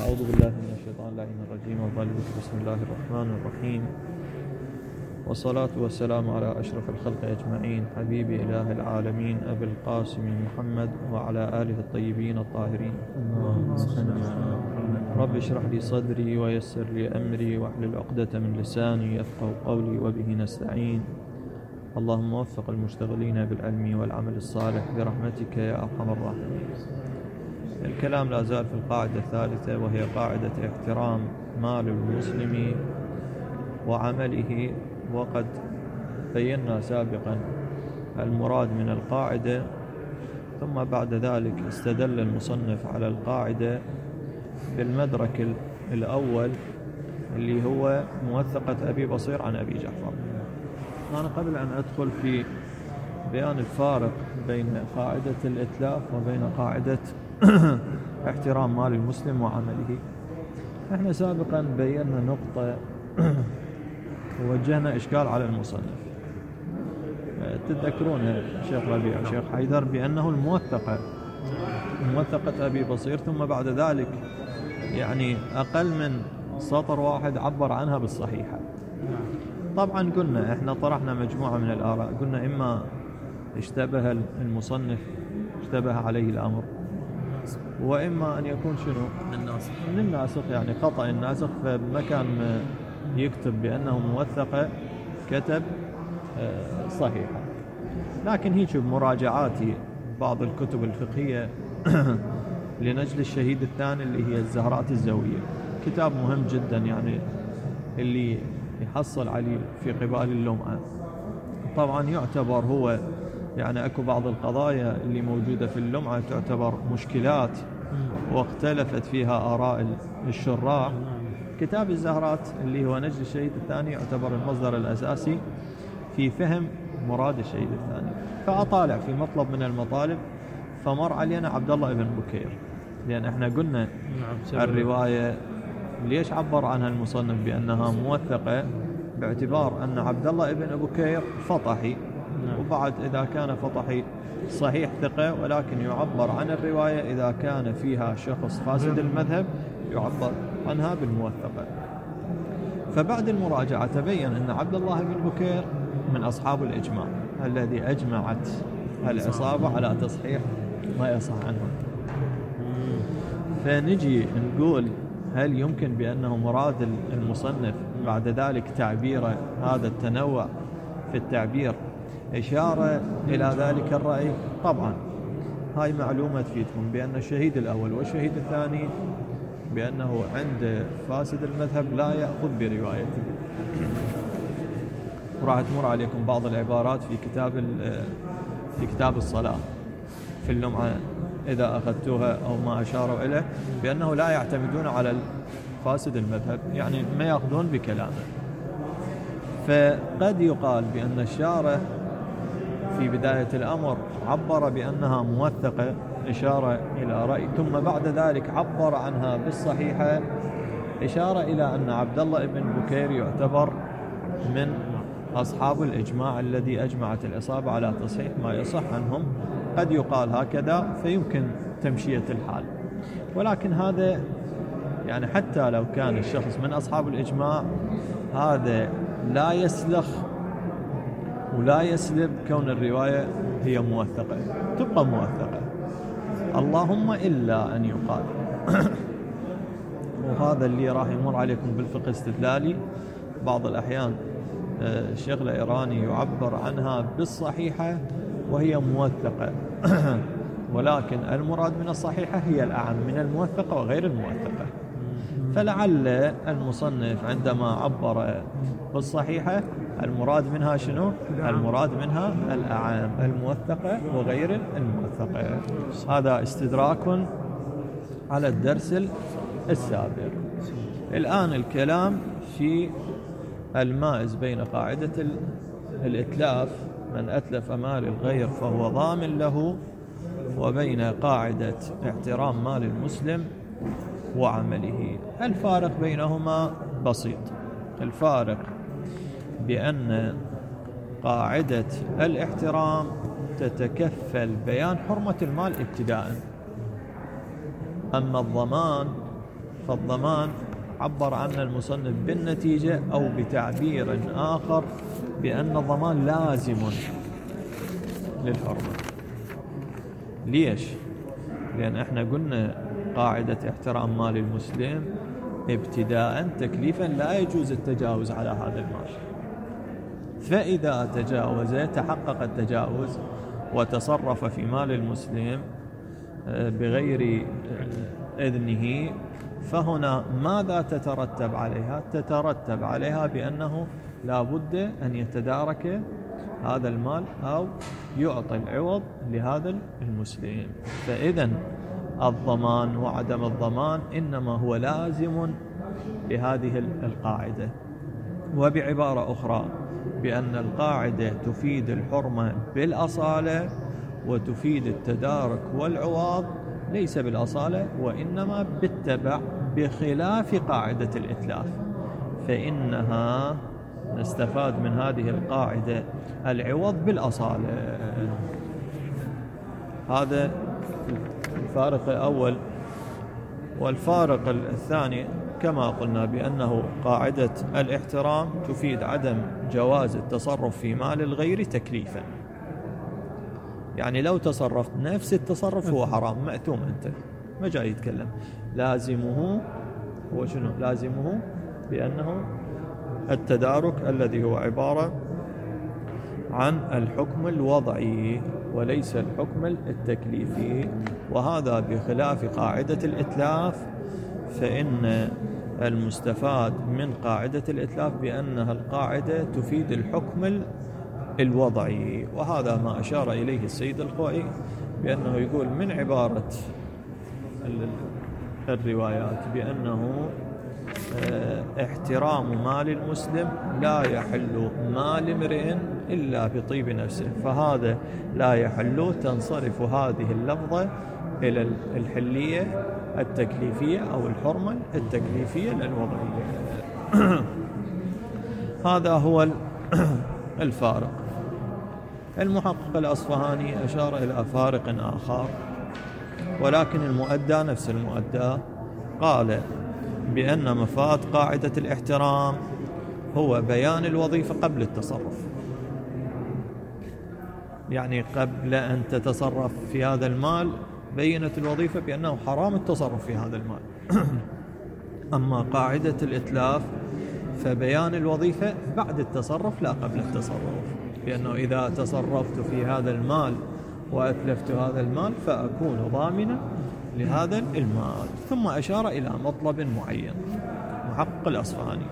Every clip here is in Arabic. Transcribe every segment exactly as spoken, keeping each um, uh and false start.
أعوذ بالله من الشيطان اللعين الرجيم وقال بسم الله الرحمن الرحيم، والصلاة والسلام على أشرف الخلق أجمعين، حبيب إله العالمين أبي القاسم محمد وعلى آله الطيبين الطاهرين. رب اشرح لي صدري ويسر لي أمري واحلل عقدة من لساني يفقهوا قولي وبه نستعين. اللهم وفق المشتغلين بالعلم والعمل الصالح برحمتك يا أرحم الراحمين. الكلام لا زال في القاعدة الثالثة، وهي قاعدة احترام مال المسلم وعمله. وقد بينا سابقا المراد من القاعدة، ثم بعد ذلك استدل المصنف على القاعدة بالمدرك الأول اللي هو موثقة أبي بصير عن أبي جعفر. أنا قبل أن أدخل في بيان الفارق بين قاعدة الإتلاف وبين قاعدة احترام مال المسلم وعمله، احنا سابقا بينا نقطة ووجهنا إشكال على المصنف. تتذكرون شيخ ربيع وشيخ حيدر بأنه الموثقة موثقة أبي بصير، ثم بعد ذلك يعني أقل من سطر واحد عبر عنها بالصحيحة. طبعا قلنا احنا طرحنا مجموعة من الآراء، قلنا إما اشتبه المصنف اشتبه عليه الأمر، وإما أن يكون شنو من الناسخ من الناسخ يعني خطأ الناسخ، فمكان يكتب بأنه موثقة كتب صحيحة. لكن هيك بمراجعاتي بعض الكتب الفقهية لنجل الشهيد الثاني اللي هي الزهرات الزوية، كتاب مهم جدا يعني اللي يحصل عليه في قبال اللمعة. طبعا يعتبر هو يعني أكو بعض القضايا اللي موجودة في اللمعة تعتبر مشكلات واختلفت فيها آراء الشراح. كتاب الزهرات اللي هو نجل الشهيد الثاني يعتبر المصدر الأساسي في فهم مراد الشهيد الثاني. فأطالع في مطلب من المطالب، فمر علينا عبد الله ابن بكير، لأن احنا قلنا الرواية ليش عبر عنها المصنف بأنها موثقة، باعتبار أن عبد الله ابن بكير فطحي، وبعد إذا كان فطحي صحيح ثقة، ولكن يعبر عن الرواية إذا كان فيها شخص فاسد المذهب يعبر عنها بالموثقة. فبعد المراجعة تبين أن عبد الله بن بكير من أصحاب الإجماع الذي أجمعت العصابة على تصحيح ما يصح عنه. فنجي نقول هل يمكن بأنه مراد المصنف بعد ذلك تعبير هذا التنوع في التعبير إشارة إلى ذلك الرأي؟ طبعا هاي معلومة تفيدكم بأن الشهيد الأول والشهيد الثاني بأنه عند فاسد المذهب لا يأخذ بروايته. وراح تمر عليكم بعض العبارات في كتاب في كتاب الصلاة في اللمعة إذا أخذتوها أو ما أشاروا إليه بأنه لا يعتمدون على فاسد المذهب، يعني ما يأخذون بكلامه. فقد يقال بأن الشارح في بداية الأمر عبر بأنها موثقة إشارة إلى رأي، ثم بعد ذلك عبر عنها بالصحيحة إشارة إلى أن عبد الله بن بكير يعتبر من أصحاب الإجماع الذي أجمعت الإصابة على تصحيح ما يصح عنهم. قد يقال هكذا فيمكن تمشية الحال، ولكن هذا يعني حتى لو كان الشخص من أصحاب الإجماع هذا لا يسلخ ولا يسلب كون الرواية هي موثقة، تبقى موثقة، اللهم إلا أن يقال وهذا اللي راح يمر عليكم بالفقه استدلالي بعض الأحيان الشيخ الإيراني يعبر عنها بالصحيحة وهي موثقة ولكن المراد من الصحيحة هي الأعم من الموثقة وغير الموثقة. فلعل المصنف عندما عبر بالصحيحة المراد منها شنو؟ المراد منها الأعام الموثقة وغير الموثقة. هذا استدراك على الدرس السابق. الآن الكلام في المائز بين قاعدة الإتلاف من أتلف مال الغير فهو ضامن له، وبين قاعدة احترام مال المسلم وعمله. الفارق بينهما بسيط. الفارق بأن قاعدة الاحترام تتكفل بيان حرمة المال ابتداء، أما الضمان فالضمان عبر عنه المصنف بالنتيجة أو بتعبير آخر بأن الضمان لازم للحرمة. ليش؟ لأن احنا قلنا قاعدة احترام مال المسلم ابتداء تكليفا لا يجوز التجاوز على هذا المال، فإذا تجاوز تحقق التجاوز وتصرف في مال المسلم بغير إذنه، فهنا ماذا تترتب عليها؟ تترتب عليها بأنه لا بد أن يتدارك هذا المال أو يعطي العوض لهذا المسلم. فإذا الضمان وعدم الضمان إنما هو لازم لهذه القاعدة. وبعبارة أخرى بأن القاعدة تفيد الحرمة بالأصالة وتفيد التدارك والعوض ليس بالأصالة وإنما بالتبع، بخلاف قاعدة الإتلاف، فإنها نستفاد من هذه القاعدة العوض بالأصالة. هذا الفارق الأول. والفارق الثاني كما قلنا بأنه قاعدة الاحترام تفيد عدم جواز التصرف في مال الغير تكليفا، يعني لو تصرفت نفس التصرف هو حرام مأثوم، أنت ما جاي يتكلم. لازمه هو شنو؟ لازمه بأنه التدارك الذي هو عبارة عن الحكم الوضعي وليس الحكم التكليفي، وهذا بخلاف قاعدة الإتلاف، فإن المستفاد من قاعدة الإتلاف بأنها القاعدة تفيد الحكم الوضعي، وهذا ما أشار إليه السيد الخوئي بأنه يقول من عبارة الروايات بأنه احترام مال المسلم لا يحل مال امرئ إلا بطيب نفسه، فهذا لا يحل تنصرف هذه اللفظة إلى الحلية التكليفية أو الحرمة التكليفية للوضعية. هذا هو الفارق. المحقق الأصفهاني أشار إلى فارق آخر ولكن المؤدى نفس المؤدى، قال بأن مفاد قاعدة الاحترام هو بيان الوظيفة قبل التصرف، يعني قبل أن تتصرف في هذا المال بينت الوظيفة بأنه حرام التصرف في هذا المال. أما قاعدة الإتلاف فبيان الوظيفة بعد التصرف لا قبل التصرف، لأنه إذا تصرفت في هذا المال وأتلفت هذا المال فأكون ضامنا لهذا المال. ثم أشار إلى مطلب معين محقق الأصفهاني.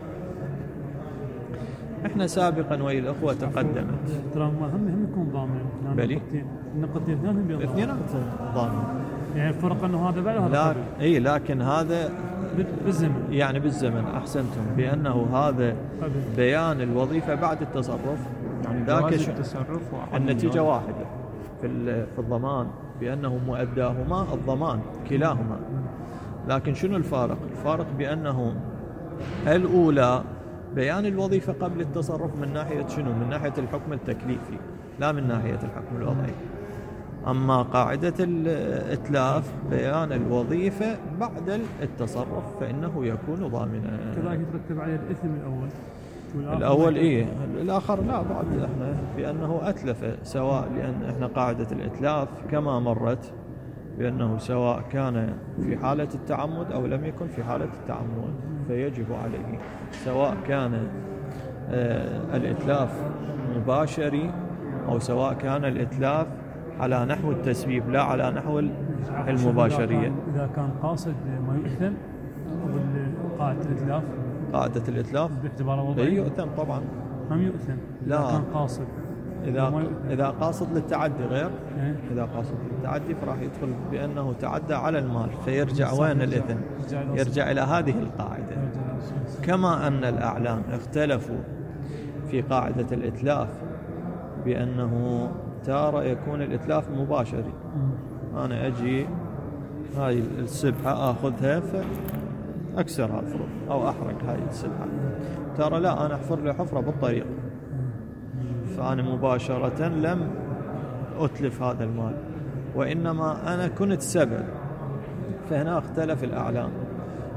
احنا سابقا وإلى الأخوة تقدمت ترى ما هم هم يكون ضامن، بلي النقطتين اثنين هم اثنين ضامن، يعني الفرق أنه هذا بعد وهذا لا اي لكن هذا بالزمن، يعني بالزمن. أحسنتم بأنه هذا بيان الوظيفة بعد التصرف، يعني ذاك التصرف النتيجة واحدة في في الضمان بأنه مؤداهما الضمان كلاهما. لكن شنو الفارق؟ الفارق بأنه الأولى بيان الوظيفة قبل التصرف من ناحية شنو؟ من ناحية الحكم التكليفي لا من ناحية الحكم الوضعي. أما قاعدة الإتلاف بيان الوظيفة بعد التصرف فإنه يكون ضامنا. كذلك يترتب عليه الإثم الأول الأول إيه، الآخر لا بعد إحنا بأنه أتلف، سواء لأن إحنا قاعدة الإتلاف كما مرت بأنه سواء كان في حالة التعمد أو لم يكن في حالة التعمد فيجب عليه، سواء كان آه الإتلاف مباشري أو سواء كان الإتلاف على نحو التسبيب لا على نحو المباشرية. إذا كان قاصد ما يؤثم قاعدة الإتلاف قاعدة الإتلاف باعتباره وضعي يؤثم طبعا، هم يؤثم لا إذا كان قاصد، إذا إذا قاصد للتعدي غير إيه؟ إذا قاصد للتعدي فراح يدخل بأنه تعدى على المال فيرجع وين الإثم؟ يرجع إلى هذه القاعدة. كما أن الأعلام اختلفوا في قاعدة الإتلاف بأنه تارة يكون الإتلاف مباشري، أنا أجي هاي السبحة أخذها فأكسرها الفروض أو أحرق هاي السبحة، ترى لا أنا أحفر لي حفرة بالطريق فأنا مباشرة لم أتلف هذا المال وإنما أنا كنت سبب. فهنا اختلف الأعلام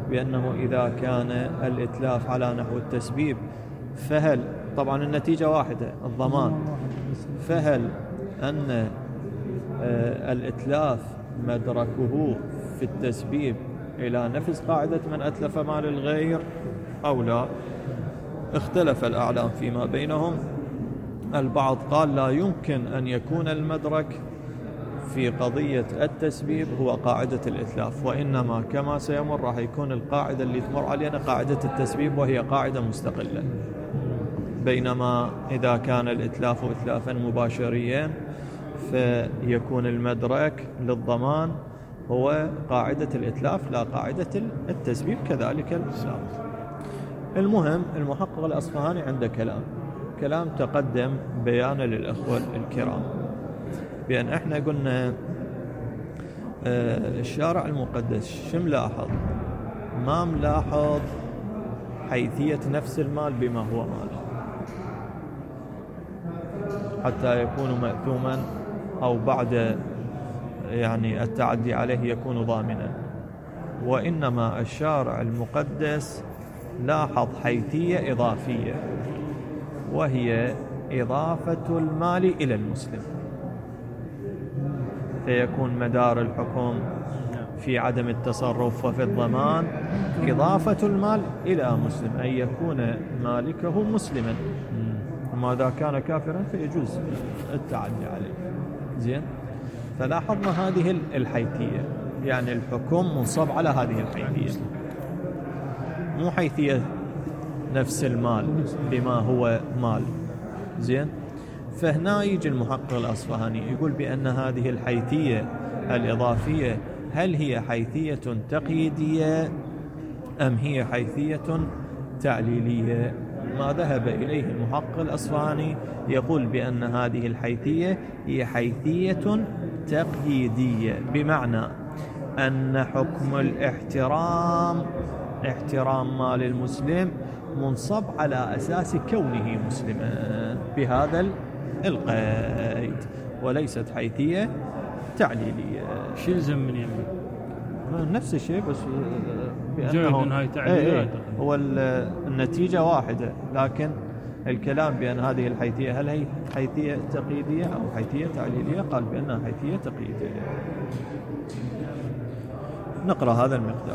بأنه إذا كان الإتلاف على نحو التسبيب فهل طبعا النتيجة واحدة الضمان، فهل أن الإتلاف مدركه في التسبيب إلى نفس قاعدة من أتلف مال الغير أو لا؟ اختلف الأعلام فيما بينهم. البعض قال لا يمكن أن يكون المدرك في قضية التسبيب هو قاعدة الإتلاف، وإنما كما سيمر راح يكون القاعدة اللي تمر علينا قاعدة التسبيب وهي قاعدة مستقلة، بينما إذا كان الإتلاف إتلافا مباشريا فيكون المدرك للضمان هو قاعدة الإتلاف لا قاعدة التسبيب، كذلك الإسلام. المهم المحقق الأصفهاني عنده كلام كلام تقدم بيانا للأخوة الكرام، بأن احنا قلنا الشارع المقدس شو ملاحظ؟ ما ملاحظ حيثية نفس المال بما هو مال حتى يكون مأثوما أو بعد يعني التعدي عليه يكون ضامنا، وإنما الشارع المقدس لاحظ حيثية إضافية وهي إضافة المال إلى المسلم، فيكون مدار الحكم في عدم التصرف وفي الضمان إضافة المال إلى مسلم، أن يكون مالكه مسلما، وماذا كان كافرا فيجوز التعدي عليه. زين، فلاحظنا هذه الحيثية، يعني الحكم منصب على هذه الحيثية، مو حيثية نفس المال بما هو مال. زين، فهنا يجي المحقق الأصفهاني يقول بأن هذه الحيثية الإضافية هل هي حيثية تقييدية أم هي حيثية تعليلية؟ ما ذهب إليه المحقق الأصفهاني يقول بأن هذه الحيثية هي حيثية تقييدية، بمعنى أن حكم الاحترام احترام مال المسلم منصب على أساس كونه مسلما بهذا القيد، وليست حيثية تعليلية. شو يلزم من يعني؟ نفس الشيء بس بأنه هاي تعليلية، هو النتيجة واحدة، لكن الكلام بأن هذه الحيثية هل هي حيثية تقييدية أو حيثية تعليلية؟ قال بأنها حيثية تقييدية. نقرأ هذا المقدار.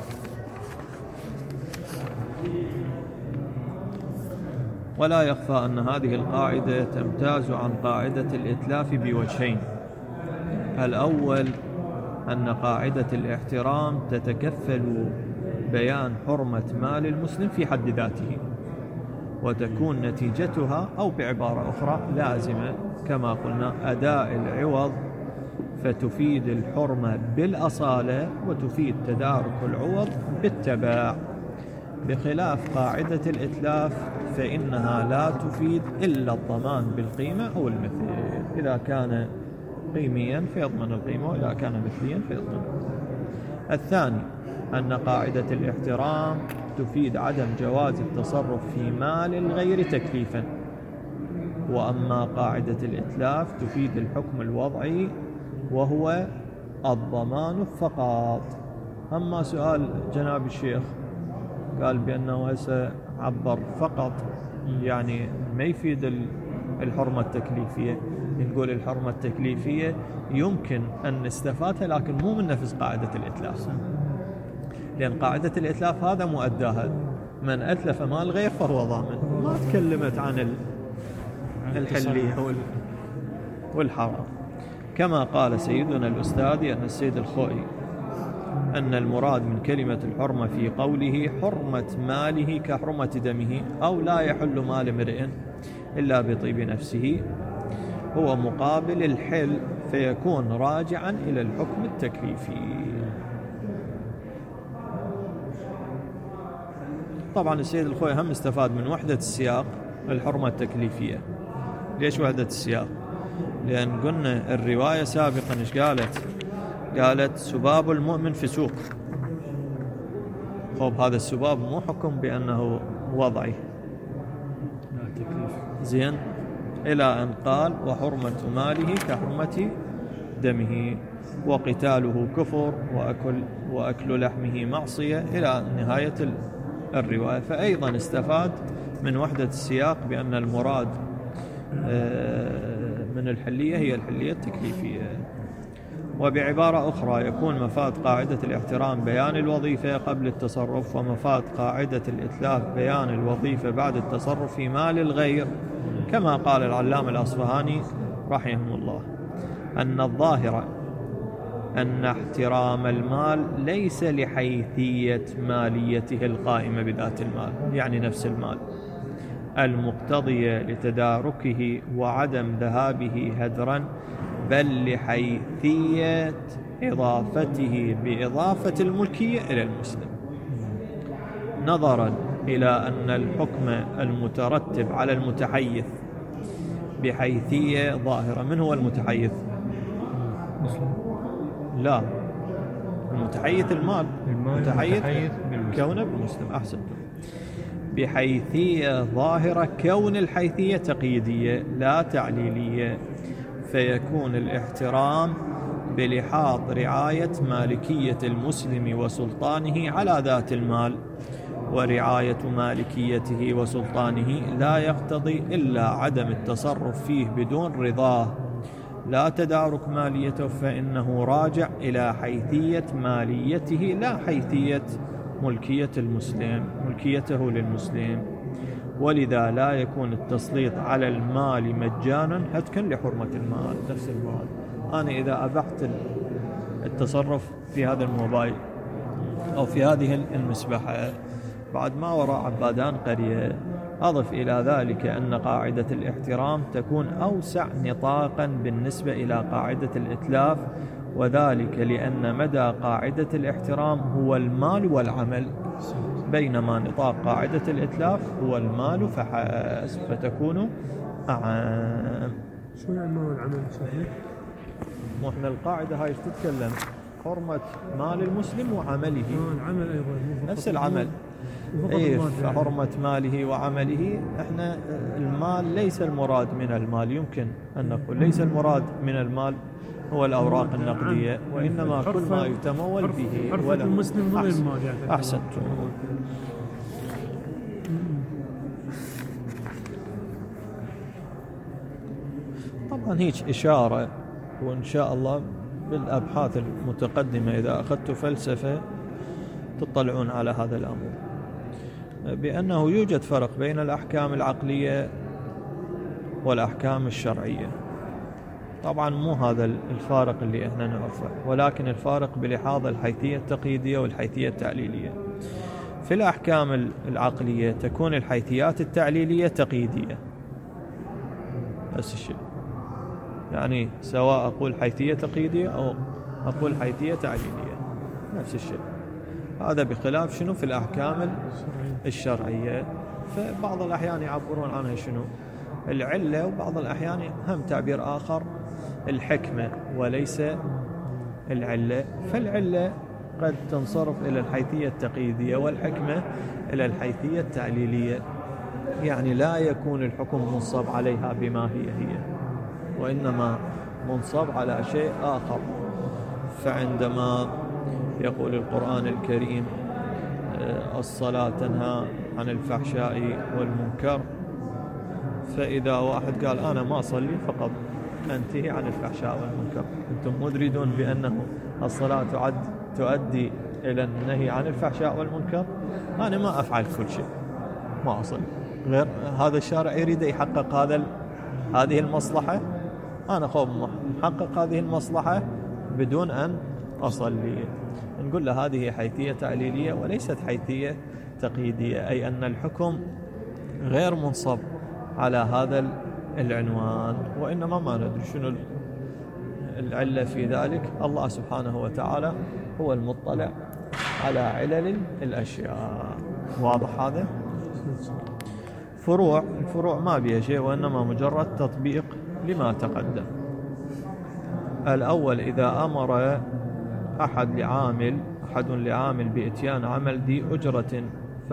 ولا يخفى أن هذه القاعدة تمتاز عن قاعدة الإتلاف بوجهين: الأول أن قاعدة الاحترام تتكفل بيان حرمة مال المسلم في حد ذاته، وتكون نتيجتها أو بعبارة أخرى لازمة كما قلنا أداء العوض، فتفيد الحرمة بالأصالة وتفيد تدارك العوض بالتبع، بخلاف قاعدة الإتلاف فإنها لا تفيد إلا الضمان بالقيمة أو المثل، إذا كان قيميا فيضمن القيمة وإذا كان مثليا فيضمن. الثاني أن قاعدة الاحترام تفيد عدم جواز التصرف في مال الغير تكليفا، وأما قاعدة الإتلاف تفيد الحكم الوضعي وهو الضمان فقط. أما سؤال جناب الشيخ قال بأنه سيعبر فقط، يعني ما يفيد الحرمة التكليفية. نقول الحرمة التكليفية يمكن أن نستفادها لكن مو من نفس قاعدة الإتلاف، لأن قاعدة الإتلاف هذا مؤداها من أتلف مال غير فهو ضامن، ما تكلمت عن الحلية والحرام. كما قال سيدنا الأستاذ أن السيد الخوئي أن المراد من كلمة الحرمة في قوله حرمة ماله كحرمة دمه، أو لا يحل مال امرئ إلا بطيب نفسه، هو مقابل الحل، فيكون راجعا إلى الحكم التكليفي. طبعا السيد الخوئي هم استفاد من وحدة السياق الحرمة التكليفية. ليش وحدة السياق؟ لأن قلنا الرواية سابقا إيش قالت؟ قالت سباب المؤمن فسوق. خب هذا السباب مو حكم بأنه وضعي، زين، إلى أن قال وحرمة ماله كحرمة دمه. وقتاله كفر وأكل, وأكل لحمه معصية إلى نهاية الرواية. فأيضا استفاد من وحدة السياق بأن المراد من الحلية هي الحلية التكليفية. وبعبارة أخرى يكون مفاد قاعدة الاحترام بيان الوظيفة قبل التصرف، ومفاد قاعدة الإتلاف بيان الوظيفة بعد التصرف في مال الغير، كما قال العلامة الأصفهاني رحمه الله أن الظاهر أن احترام المال ليس لحيثية ماليته القائمة بذات المال، يعني نفس المال المقتضية لتداركه وعدم ذهابه هدرا، بل لحيثية إضافته بإضافة الملكية إلى المسلم، نظرا إلى أن الحكم المترتب على المتحيث بحيثية ظاهرة. من هو المتحيث؟ لا، المتحيث المال، المتحيث كونه بالمسلم. أحسنتم. بحيثية ظاهرة، كون الحيثية تقييدية لا تعليلية، فيكون الاحترام بلحاظ رعاية مالكية المسلم وسلطانه على ذات المال، ورعاية مالكيته وسلطانه لا يقتضي إلا عدم التصرف فيه بدون رضاه، لا تدارك ماليته، فإنه راجع إلى حيثية ماليته لا حيثية ملكية المسلم، ملكيته للمسلم. ولذا لا يكون التسليط على المال مجانا هتكا لحرمة المال، نفس المال. أنا إذا أبحت التصرف في هذا الموبايل أو في هذه المسبحة بعد ما وراء عبادان قرية، أضف إلى ذلك أن قاعدة الاحترام تكون أوسع نطاقا بالنسبة إلى قاعدة الإتلاف، وذلك لأن مدى قاعدة الاحترام هو المال والعمل، بينما نطاق قاعدة الإتلاف هو المال فحسب، فتكون أعام. شو يعني المال والعمل؟ مو احنا القاعدة هاي تتكلم حرمة مال المسلم وعمله. العمل أيضا نفس العمل. إيه، فحرمة ماله وعمله. احنا المال ليس المراد من المال، يمكن أن نقول ليس المراد من المال هو الأوراق النقدية، وإنما كل ما يتمول به. حرفة المسلم ضمن المال يعني. أحسنت. طبعا هيك إشارة، وإن شاء الله بالأبحاث المتقدمة إذا أخذت فلسفة تطلعون على هذا الأمر، بأنه يوجد فرق بين الأحكام العقلية والأحكام الشرعية. طبعا مو هذا الفارق اللي احنا نعرفه، ولكن الفارق بلحاظ الحيثية التقييدية والحيثية التعليلية. في الأحكام العقلية تكون الحيثيات التعليلية تقييدية، نفس الشيء، يعني سواء أقول حيثية تقييدية أو أقول حيثية تعليلية نفس الشيء. هذا بخلاف شنو في الأحكام الشرعية، فبعض الأحيان يعبرون عنها شنو العلة، وبعض الأحيان هم تعبير آخر الحكمة وليس العلة. فالعلة قد تنصرف إلى الحيثية التقييدية والحكمة إلى الحيثية التعليلية، يعني لا يكون الحكم منصب عليها بما هي هي، وإنما منصب على شيء آخر. فعندما يقول القرآن الكريم الصلاة تنهى عن الفحشاء والمنكر، فإذا واحد قال أنا ما أصلي فقط أنتهي عن الفحشاء والمنكر، أنتم مدركون بأنه الصلاة تعد تؤدي إلى النهي عن الفحشاء والمنكر؟ أنا ما أفعل كل شيء، ما أصلي، غير هذا الشارع يريد يحقق هذا هذه المصلحة، أنا خوف محقق هذه المصلحة بدون أن أصلي. نقول له هذه حيثية تعليلية وليست حيثية تقييدية، أي أن الحكم غير منصب على هذا العنوان، وإنما ما ندري شنو العلة في ذلك. الله سبحانه وتعالى هو المطلع على علل الأشياء. واضح هذا؟ فروع الفروع ما بها شيء، وإنما مجرد تطبيق لما تقدم. الأول، إذا أمر أحد لعامل أحد لعامل بإتيان عمل ذي أجرة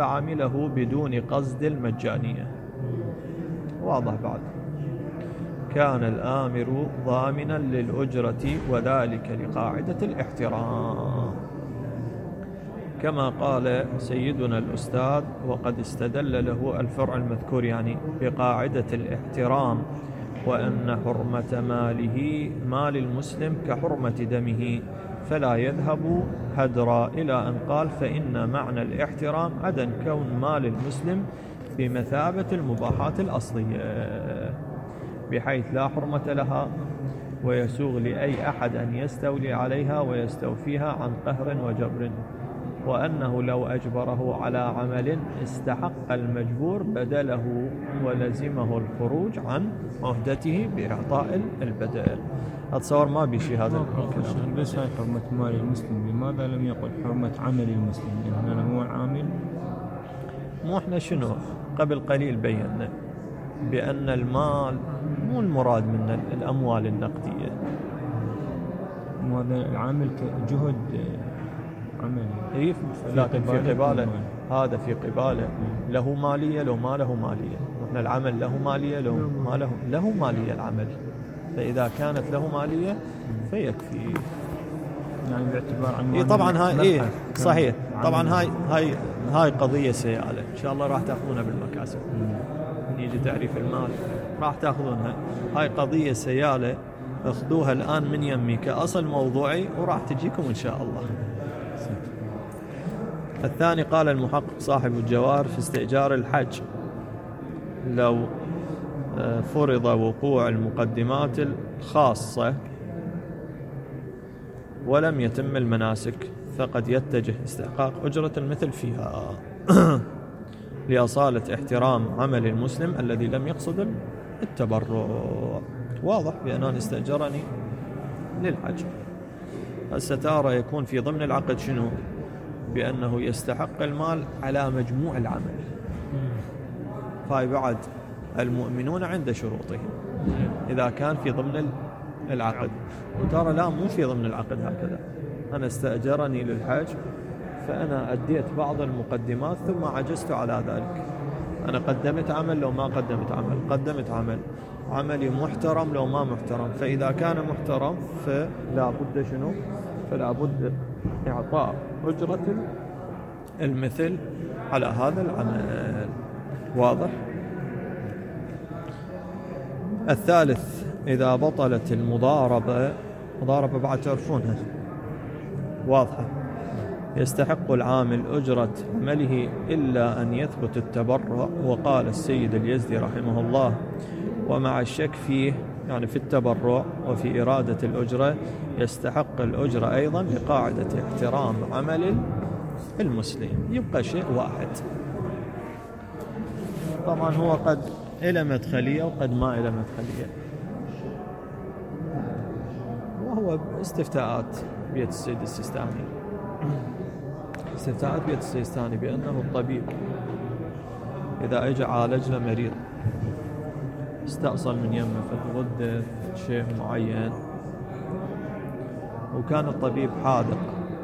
فعمله بدون قصد المجانية. واضح بعد؟ كان الآمر ضامنا للأجرة وذلك لقاعدة الاحترام، كما قال سيدنا الأستاذ وقد استدل له الفرع المذكور يعني بقاعدة الاحترام، وأن حرمة ماله مال المسلم كحرمة دمه فلا يذهب هدرا، إلى أن قال فإن معنى الاحترام عدم كون مال المسلم بمثابة المباحات الأصلية بحيث لا حرمة لها ويسوغ لأي أحد أن يستولي عليها ويستوفيها عن قهر وجبر، وأنه لو أجبره على عمل استحق المجبور بدله ولزمه الخروج عن عهدته بإعطاء البدل. أتصور ما بيشي هذا الكلام. بس هاي حرمة مال المسلم، لماذا لم يقل حرمة عمل المسلم؟ لأن هو عامل. مو احنا شنو قبل قليل بينا بأن المال مو المراد من الأموال النقدية، هذا العامل كجهد عملي. إيه لكن في قباله هذا في قباله له مالية لو ما له مالية، احنا العمل له مالية لو ما له له مالية العمل، فإذا كانت له مالية فيكفي. يعني باعتبار عنوان. إيه طبعا هاي إيه صحيح طبعا هاي هاي هاي قضية سيالة إن شاء الله راح تأخذونها بالمكاسب. يجي تعريف المال راح تأخذونها، هاي قضية سيالة اخذوها الآن من يمي كأصل موضوعي وراح تجيكم إن شاء الله. الثاني قال المحقق صاحب الجوار في استئجار الحج لو فرض وقوع المقدمات الخاصة ولم يتم المناسك فقد يتجه استحقاق أجرة المثل فيها لأصالة احترام عمل المسلم الذي لم يقصد التبرع. واضح بأنه استأجرني للحج، الستارة يكون في ضمن العقد شنو؟ بأنه يستحق المال على مجموع العمل، فهي بعد المؤمنون عند شروطهم إذا كان في ضمن العقد. وترى لا مو في ضمن العقد هكذا، أنا استأجرني للحج فأنا أديت بعض المقدمات ثم عجزت على ذلك، أنا قدمت عمل لو ما قدمت عمل، قدمت عمل عملي محترم لو ما محترم، فإذا كان محترم فلا بد شنو؟ فلا بد إعطاء أجرة المثل على هذا العمل. واضح؟ الثالث إذا بطلت المضاربة، مضاربة بعد تعرفونها واضحة، يستحق العامل أجرة عمله إلا أن يثبت التبرع. وقال السيد اليزدي رحمه الله ومع الشك فيه يعني في التبرع وفي إرادة الأجرة يستحق الأجرة أيضا لقاعدة احترام عمل المسلم، يبقى شيء واحد. طبعا هو قد إلى مدخلية وقد ما إلى مدخلية، وهو استفتاءات بيت السيد السيستاني، استفتاءات بيت السيستاني بأنه الطبيب إذا اجى عالجنا مريض استأصل من يمه في الغدة شيء معين، وكان الطبيب حاذق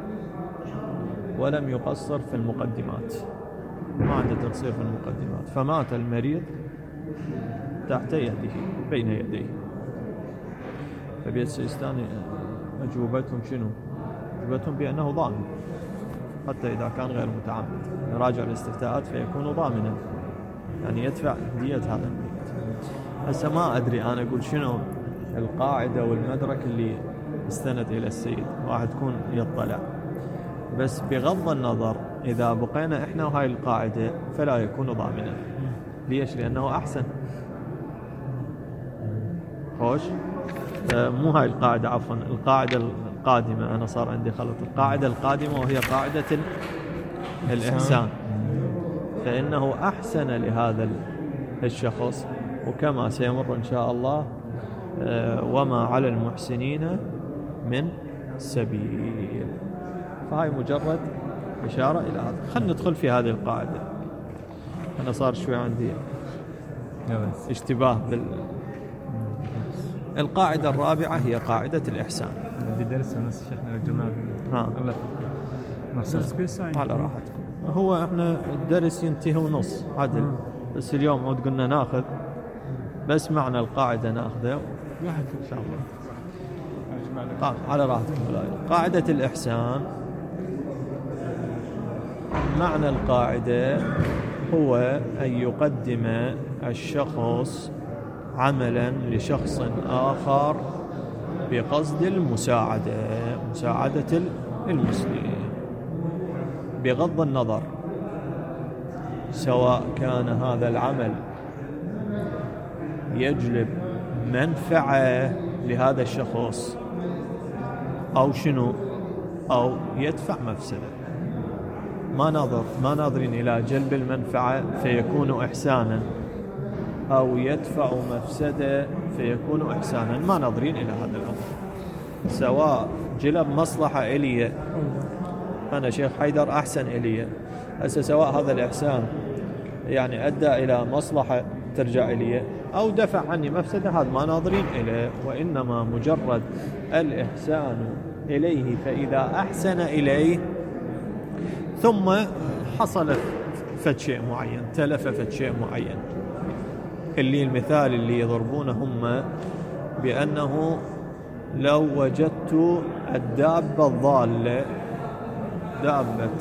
ولم يقصر في المقدمات، ما عنده تقصير في المقدمات، فمات المريض تحت يده بين يديه، فبيت السيستاني أجوبتهم شنو؟ أجوبتهم بأنه ضامن حتى إذا كان غير متعمد، راجع الاستفتاءات فيكون ضامنا يعني يدفع دية هذا المريض. هسه ما أدري أنا أقول شنو القاعدة والمدرك اللي استند إلى السيد، واحد تكون يطلع، بس بغض النظر إذا بقينا إحنا وهاي القاعدة فلا يكون ضامنا. ليش؟ لأنه أحسن. خوش آه مو هاي القاعدة، عفوا القاعدة القادمة، أنا صار عندي خلط، القاعدة القادمة وهي قاعدة الإحسان، فإنه أحسن لهذا الشخص، وكما سيمر إن شاء الله آه وما على المحسنين من سبيل. فهاي مجرد إشارة إلى هذا. خلنا ندخل في هذه القاعدة، أنا صار شوي عندي اشتباه بال القاعدة الرابعة هي قاعدة الإحسان. بدي درس نص شيخنا الجمال. ها الله درس على راحتكم. هو احنا الدرس ينتهي ونص عدل، بس اليوم عود قلنا ناخذ بس معنى القاعدة ناخذه إن شاء الله. طيب على راحتكم. قاعدة الإحسان، معنى القاعدة هو أن يقدم الشخص عملا لشخص آخر بقصد المساعدة، مساعدة المسلم، بغض النظر سواء كان هذا العمل يجلب منفعة لهذا الشخص أو شنو، أو يدفع مفسدة. ما ناظر ما ناظرين إلى جلب المنفعة فيكون إحسانا، أو يدفع مفسدة فيكون إحسانا، ما ناظرين إلى هذا الأمر. سواء جلب مصلحة إلي أنا شيخ حيدر أحسن إلي، هسه سواء هذا الإحسان يعني أدى إلى مصلحة ترجع إلي أو دفع عني مفسدة، هذا ما ناظرين إليه، وإنما مجرد الإحسان إليه. فإذا أحسن إليه ثم حصل فد شيء معين، تلف فد شيء معين، اللي المثال اللي يضربونه هم بأنه لو وجدت الدابة الضالة، دابة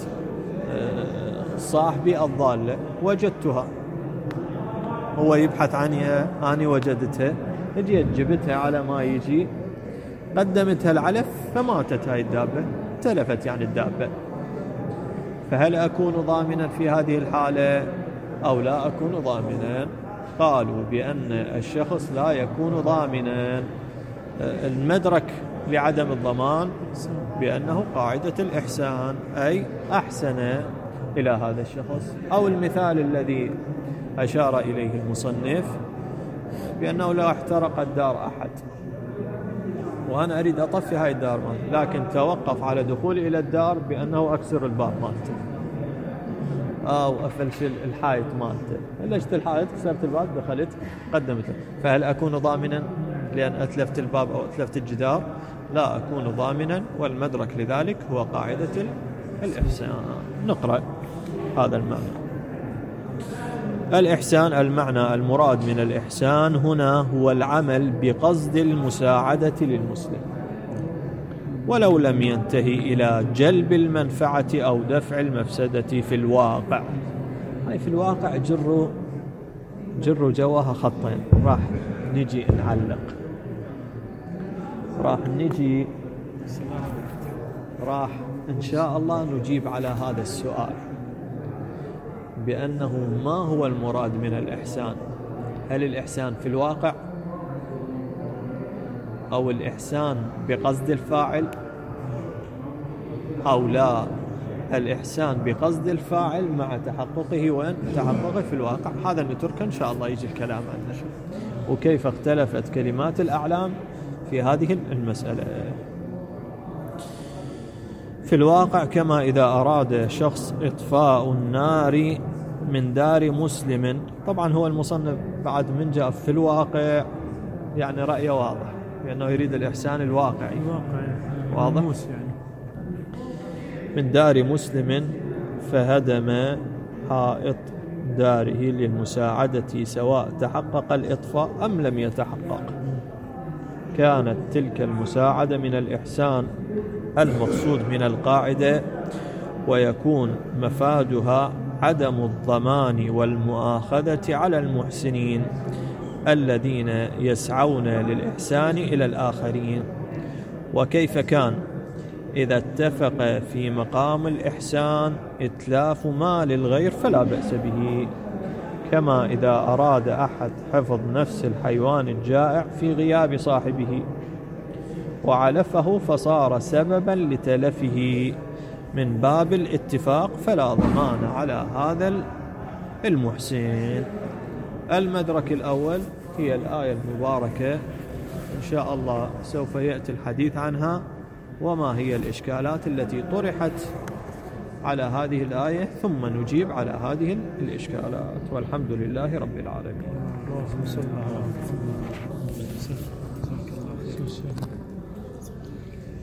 صاحبي الضالة وجدتها، هو يبحث عنها، أنا وجدتها، جيت جبتها على ما يجي، قدمتها العلف فماتت هاي الدابة، تلفت يعني الدابة. فهل أكون ضامنا في هذه الحالة أو لا أكون ضامنا؟ قالوا بأن الشخص لا يكون ضامنا. المدرك لعدم الضمان بأنه قاعدة الإحسان، أي أحسن إلى هذا الشخص. أو المثال الذي أشار إليه المصنف بأنه لا احترق الدار أحد وأنا أريد أطفي هاي الدار مالتي، لكن توقف على دخولي إلى الدار بأنه أكسر الباب مالتي أو أفلش الحائط مالته، فلشت الحائط كسرت الباب دخلت قدمته. فهل أكون ضامنا لأن أتلفت الباب أو أتلفت الجدار؟ لا أكون ضامنا، والمدرك لذلك هو قاعدة الإحسان. نقرأ هذا المعنى. الإحسان، المعنى المراد من الإحسان هنا هو العمل بقصد المساعدة للمسلم ولو لم ينتهي إلى جلب المنفعة أو دفع المفسدة في الواقع. هاي في الواقع جروا جروا جواها خطين، راح نجي نعلق، راح نجي راح إن شاء الله نجيب على هذا السؤال بأنه ما هو المراد من الإحسان. هل الإحسان في الواقع أو الإحسان بقصد الفاعل أو لا الإحسان بقصد الفاعل مع تحققه وأن تحققه في الواقع؟ هذا نترك إن شاء الله يجي الكلام عنه، وكيف اختلفت كلمات الأعلام في هذه المسألة. في الواقع كما إذا أراد شخص إطفاء النار من دار مسلم، طبعا هو المصنف بعد من جاء في الواقع يعني رأيه واضح لأنه يريد الإحسان الواقعي، واضح يعني. من دار مسلم فهدم حائط داره للمساعدة سواء تحقق الإطفاء أم لم يتحقق، كانت تلك المساعدة من الإحسان المقصود من القاعدة، ويكون مفادها عدم الضمان والمؤاخذة على المحسنين الذين يسعون للإحسان إلى الآخرين. وكيف كان إذا اتفق في مقام الإحسان إتلاف مال الغير فلا بأس به، كما إذا أراد أحد حفظ نفس الحيوان الجائع في غياب صاحبه وعلفه فصار سببا لتلفه من باب الاتفاق فلا ضمان على هذا المحسن. المدرك الأول هي الآية المباركة، إن شاء الله سوف يأتي الحديث عنها وما هي الإشكالات التي طرحت على هذه الآية، ثم نجيب على هذه الإشكالات، والحمد لله رب العالمين.